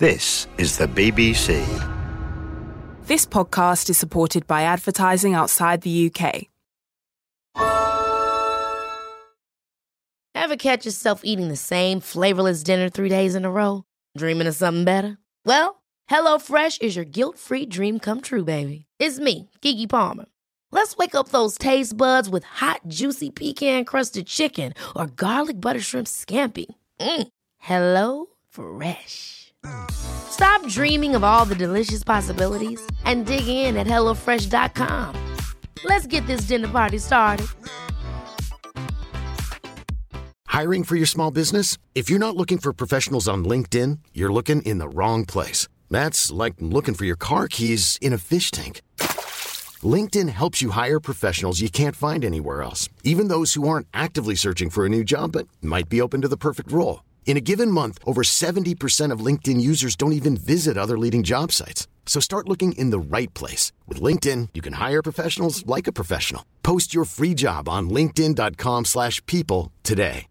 This is the BBC. This podcast is supported by advertising outside the UK. Ever catch yourself eating the same flavorless dinner 3 days in a row? Dreaming of something better? Well, HelloFresh is your guilt-free dream come true, baby. It's me, Keke Palmer. Let's wake up those taste buds with hot, juicy pecan-crusted chicken or garlic butter shrimp scampi. Hello Fresh. Stop dreaming of all the delicious possibilities and dig in at HelloFresh.com. Let's get this dinner party started. Hiring for your small business? If you're not looking for professionals on LinkedIn, you're looking in the wrong place. That's like looking for your car keys in a fish tank. LinkedIn helps you hire professionals you can't find anywhere else, even those who aren't actively searching for a new job but might be open to the perfect role. In a given month, over 70% of LinkedIn users don't even visit other leading job sites. So start looking in the right place. With LinkedIn, you can hire professionals like a professional. Post your free job on linkedin.com/people today.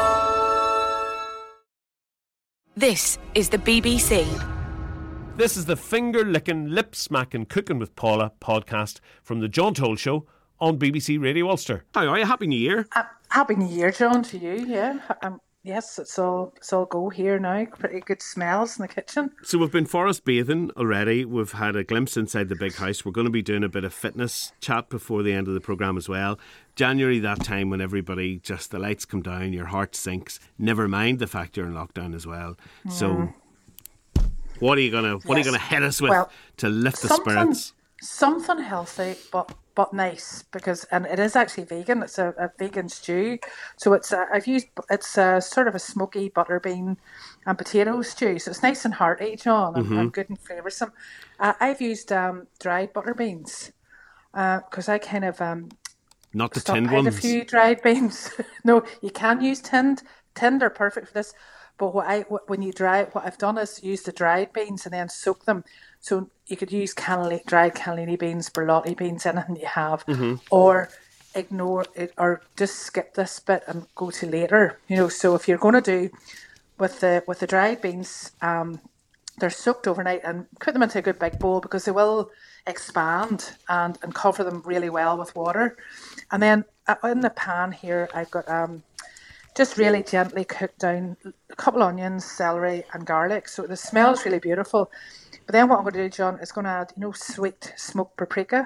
This is the BBC. This is the finger-licking, lip-smacking Cooking with Paula podcast from the John Toll Show on BBC Radio Ulster. How are you? Happy New Year. Happy New Year, John, to you, yeah. Yes, it's all go here now. Pretty good smells in the kitchen. So we've been forest bathing already. We've had a glimpse inside the big house. We're going to be doing a bit of fitness chat before the end of the programme as well. January, that time when everybody, just the lights come down, your heart sinks. Never mind the fact you're in lockdown as well. So what are you gonna hit us with to lift the spirits? Something healthy, but nice, and it is actually vegan. It's a vegan stew, so it's a sort of a smoky butter bean and potato stew. So it's nice and hearty, John, and good and flavoursome. I've used dried butter beans because I kind of not the tinned ones. A few dried beans. No, you can use tinned. Tinned are perfect for this. But what I've done is use the dried beans and then soak them. So you could use dried cannellini beans, berlotti beans, anything you have, or ignore it, or just skip this bit and go to later. So if you're going to do with the dried beans, they're soaked overnight, and put them into a good big bowl because they will expand and cover them really well with water. And then in the pan here, I've got just really gently cooked down a couple of onions, celery and garlic. So the smell is really beautiful. But then what I'm going to do, John, is going to add, sweet smoked paprika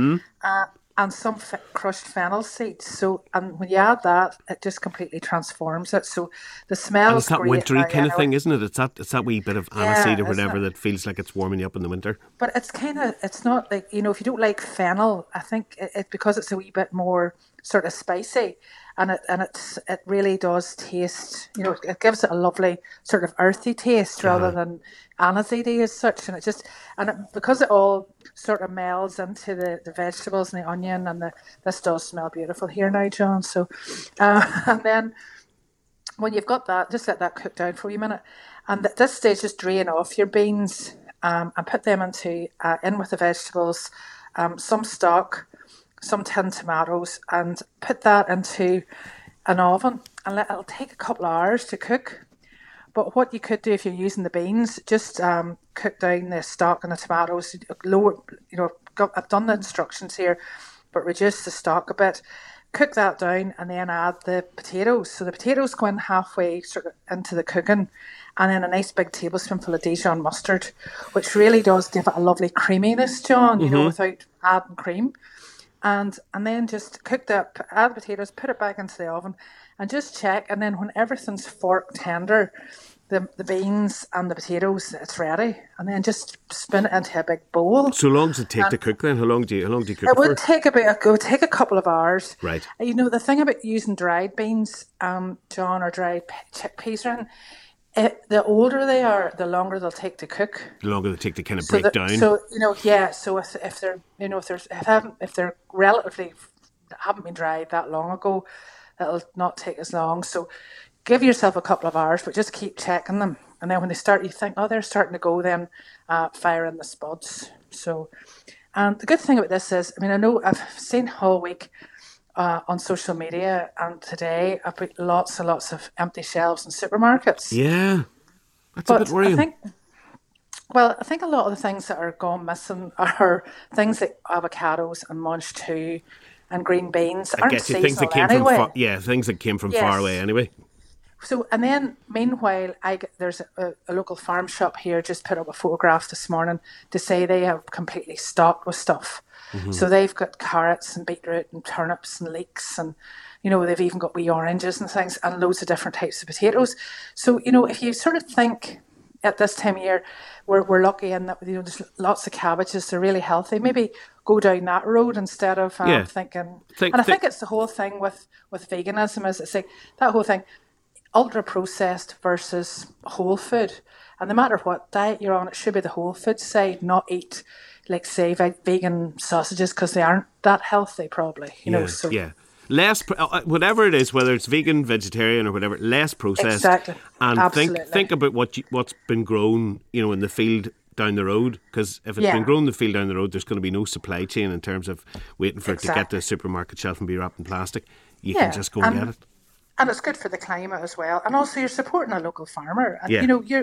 and some crushed fennel seeds. So, and when you add that, it just completely transforms it. So the smell is that great. Wintry kind of thing, isn't it? It's that wee bit of aniseed or whatever that feels like it's warming you up in the winter. But it's not like, if you don't like fennel, I think it because it's a wee bit more sort of spicy. And it really does taste, it gives it a lovely sort of earthy taste rather than aniseedy as such. And because it all sort of melds into the vegetables and the onion, and this does smell beautiful here now, John. So, and then when you've got that, just let that cook down for a minute. And at this stage, just drain off your beans and put them in with the vegetables, some stock, some tinned tomatoes, and put that into an oven, and it'll take a couple of hours to cook. But what you could do if you're using the beans, just cook down the stock and the tomatoes, lower, I've done the instructions here, but reduce the stock a bit, cook that down, and then add the potatoes. So the potatoes go in halfway sort of into the cooking, and then a nice big tablespoonful of Dijon mustard, which really does give it a lovely creaminess, John, without adding cream. And then just cook that, add the potatoes, put it back into the oven, and just check. And then when everything's fork tender, the beans and the potatoes, it's ready. And then just spin it into a big bowl. So long does it take to cook then? How long do you cook it for? It would take a couple of hours. Right. The thing about using dried beans, John, or dried chickpeas, the older they are, the longer they'll take to cook. The longer they take to kind of break down. So So if they're if they're relatively haven't been dried that long ago, it'll not take as long. So give yourself a couple of hours, but just keep checking them. And then when they start, you think, they're starting to go. Then fire in the spuds. So, and the good thing about this is, I know I've seen all week. On social media and today about lots and lots of empty shelves in supermarkets. Yeah, that's a bit worrying. Well, I think a lot of the things that are gone missing are things like avocados and Munch 2 and green beans I aren't get you. Things that seasonal came anyway. from things that came from far away Yes. anyway. So, and then meanwhile, there's a local farm shop here just put up a photograph this morning to say they have completely stocked with stuff. So they've got carrots and beetroot and turnips and leeks and, they've even got wee oranges and things and loads of different types of potatoes. So, if you sort of think at this time of year, we're lucky in that, there's lots of cabbages, they're really healthy. Maybe go down that road instead of thinking. I think it's the whole thing with veganism is it's like that whole thing, ultra processed versus whole food. And no matter what diet you're on, it should be the whole food side, not eat, like, say, vegan sausages because they aren't that healthy, probably. So. Yeah. Less, whatever it is, whether it's vegan, vegetarian, or whatever, less processed. Exactly. And Absolutely. think about what's been grown, in the field down the road. Because if it's been grown in the field down the road, there's going to be no supply chain in terms of waiting for it to get to the supermarket shelf and be wrapped in plastic. You can just go and get it. And it's good for the climate as well. And also you're supporting a local farmer. And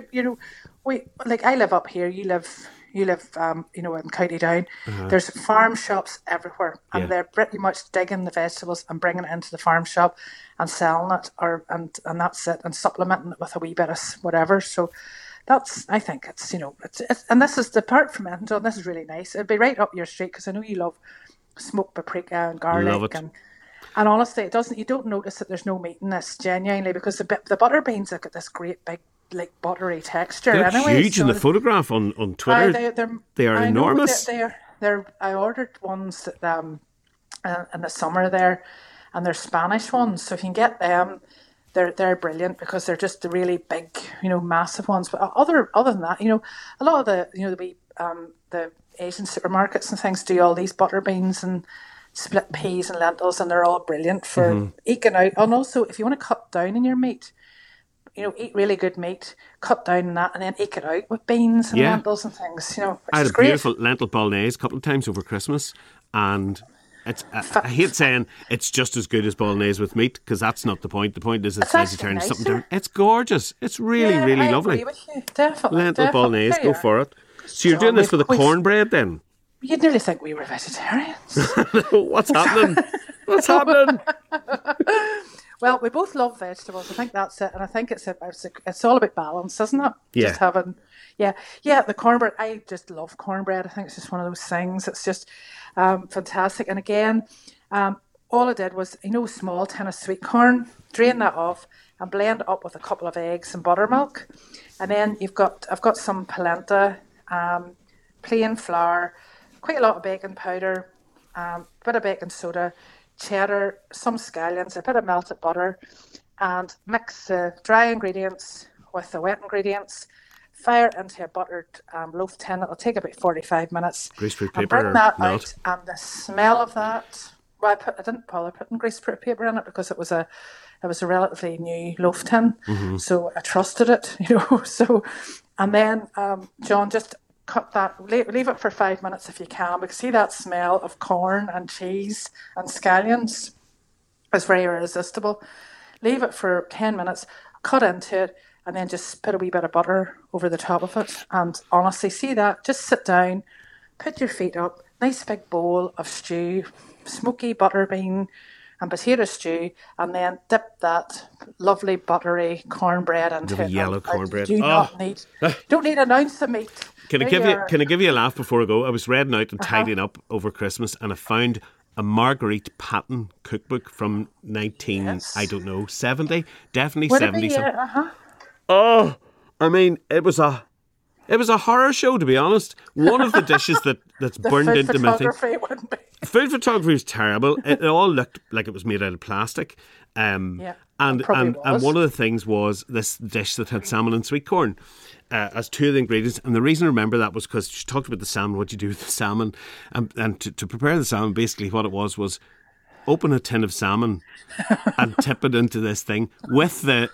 I live up here, you live in County Down. There's farm shops everywhere, and they're pretty much digging the vegetables and bringing it into the farm shop and selling it, and that's it, and supplementing it with a wee bit of whatever. So I think it's and this is the part from Edinburgh. This is really nice. It'd be right up your street because I know you love smoked paprika and garlic. Love it. And honestly, you don't notice that there's no meat in this, genuinely, because the butter beans have got this great big, like, buttery texture. They're anyway, huge in the photograph on Twitter. They are enormous. I ordered ones that, in the summer there, and they're Spanish ones. So if you can get them, they're brilliant because they're just the really big, massive ones. But other than that, a lot of the Asian supermarkets and things do all these butter beans and split peas and lentils, and they're all brilliant for eking out. And also, if you want to cut down on your meat, eat really good meat, cut down on that, and then eke it out with beans and lentils and things. I had a beautiful lentil bolognese a couple of times over Christmas, and I hate saying it's just as good as bolognese with meat, because that's not the point. The point is it's vegetarian, something different. It's gorgeous. It's really, really lovely. I agree with you. Definitely. Lentil bolognese, go for it. So you're doing this with a cornbread then? You'd nearly think we were vegetarians. What's happening? What's happening? Well, we both love vegetables. I think that's it, and I think it's all about balance, isn't it? Yeah. Just having, the cornbread. I just love cornbread. I think it's just one of those things. It's just fantastic. And again, all I did was, a small tin of sweet corn, drain that off, and blend it up with a couple of eggs and buttermilk. And then I've got some polenta, plain flour, quite a lot of baking powder, a bit of baking soda, cheddar, some scallions, a bit of melted butter, and mix the dry ingredients with the wet ingredients. Fire into a buttered loaf tin. It'll take about 45 minutes. Greaseproof paper, and bring that not? out, and the smell of that. Well, I didn't bother putting greaseproof paper in it because it was a relatively new loaf tin, so I trusted it, So, and then John, just cut that, leave it for 5 minutes if you can, because see that smell of corn and cheese and scallions is very irresistible. Leave it for 10 minutes, cut into it, and then just put a wee bit of butter over the top of it. And honestly, see that, just sit down, put your feet up, nice big bowl of stew, smoky butter bean and potato stew, and then dip that lovely buttery cornbread into it. Yellow cornbread. You don't need an ounce of meat. Can I give you a laugh before I go? I was reading out and tidying up over Christmas, and I found a Marguerite Patton cookbook from 70, definitely Would 70 it be, something. Oh, I mean, it was a horror show, to be honest. One of the dishes that's burned into my thing. Food photography was terrible. It all looked like it was made out of plastic. And one of the things was this dish that had salmon and sweet corn as two of the ingredients. And the reason I remember that was because she talked about the salmon, what you do with the salmon. And to prepare the salmon, basically what it was open a tin of salmon and tip it into this thing with the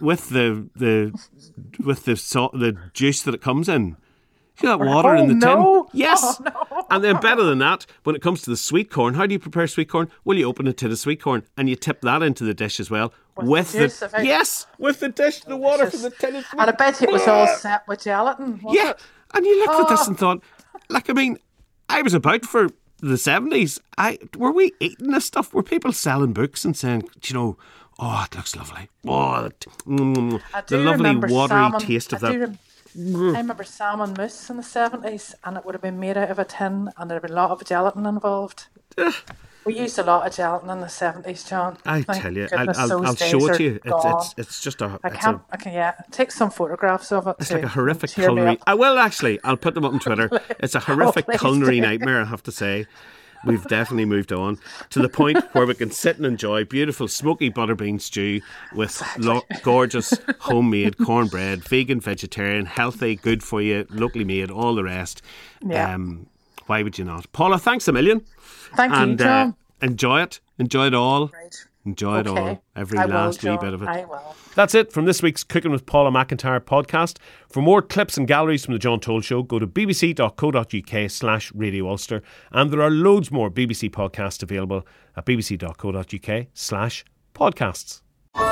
juice that it comes in. See that water in the tin? Yes. Oh, no. And then better than that, when it comes to the sweet corn, how do you prepare sweet corn? Well, you open a tin of sweet corn and you tip that into the dish as well with the juice, yes, with the dish, the water from the tin. And I bet you it was all set with gelatin. Yeah, it? And you looked at this and thought, like, I mean, I was about for the 70s. Were we eating this stuff? Were people selling books and saying, you know, oh, it looks lovely. Oh, the lovely watery taste of that. I remember salmon mousse in the 70s, and it would have been made out of a tin, and there would have been a lot of gelatin involved. We used a lot of gelatin in the 70s, John. I tell you, I'll show it to you. It's just a... I can take some photographs of it. It's like a horrific culinary... I'll put them up on Twitter. It's a horrific culinary nightmare, I have to say. We've definitely moved on to the point where we can sit and enjoy beautiful smoky butterbean stew with gorgeous homemade cornbread, vegan, vegetarian, healthy, good for you, locally made, all the rest. Yeah. Why would you not? Paula, thanks a million. Thank you, John. Enjoy it. Enjoy it all. Right. Enjoy it all. Every last wee bit of it. I will. That's it from this week's Cooking with Paula McIntyre podcast. For more clips and galleries from The John Toll Show, go to bbc.co.uk/Radio Ulster. And there are loads more BBC podcasts available at bbc.co.uk/podcasts.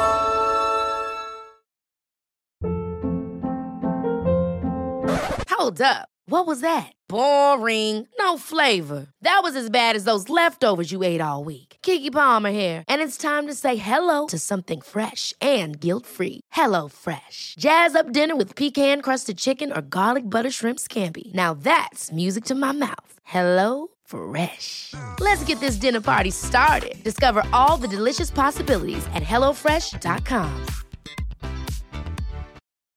Hold up. What was that? Boring. No flavor. That was as bad as those leftovers you ate all week. Keke Palmer here. And it's time to say hello to something fresh and guilt-free. Hello Fresh. Jazz up dinner with pecan-crusted chicken or garlic butter shrimp scampi. Now that's music to my mouth. Hello Fresh. Let's get this dinner party started. Discover all the delicious possibilities at HelloFresh.com.